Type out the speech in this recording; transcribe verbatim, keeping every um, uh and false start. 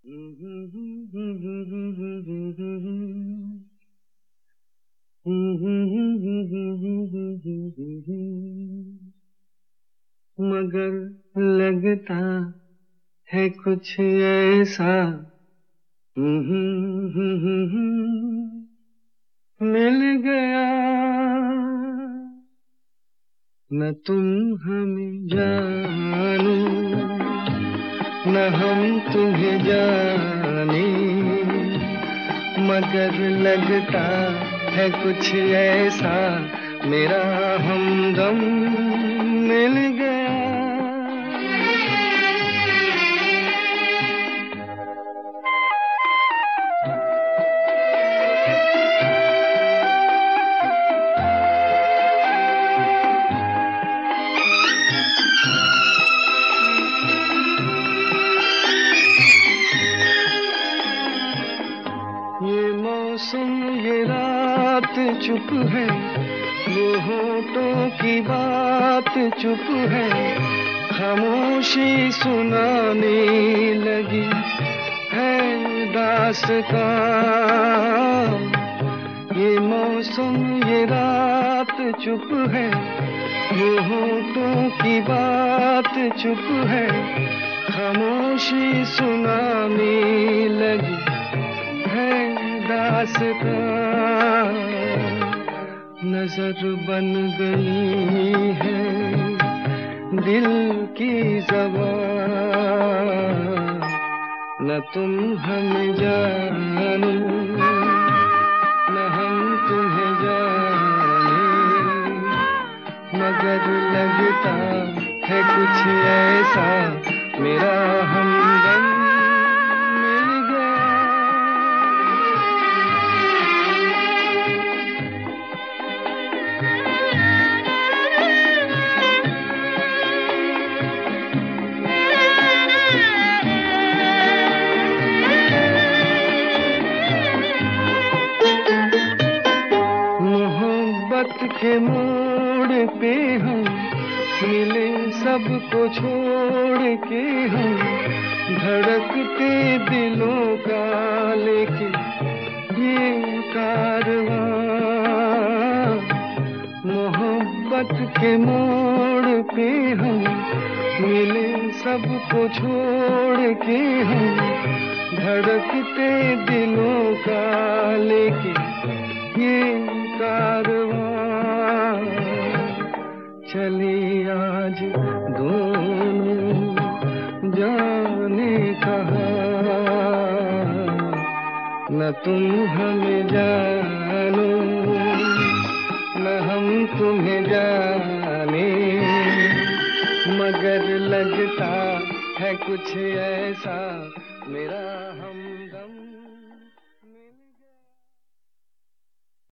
मगर लगता है कुछ ऐसा मिल गया, न तुम हमें जानो न हम तुम्हें जाने, मगर लगता है कुछ ऐसा मेरा हमदम मिल गया। ये मौसम ये रात चुप है, वो होठों की बात चुप है, खामोशी सुनाने लगी है दास्तां। ये मौसम ये रात चुप है, वो होठों की बात चुप है, खामोशी सुनाने लगी है दास्तां। नजर बन गई है दिल की ज़बान, न तुम हमें जानो न हम तुम्हें जाने, मगर लगता है कुछ ऐसा मेरा हमदम मिल गया। मोहब्बत के मोड़ पे हम मिले सबको छोड़ के, हम धड़कते दिलों का लेके ये कारवां। मोहब्बत के मोड़ पे हम मिले सबको छोड़ के, हम धड़कते दिलों का लेके ये कारवां। चले आज दोनों जाने कहाँ, न तुम हमें जानो न हम तुम्हें जाने, मगर लगता है कुछ ऐसा मेरा हमदम।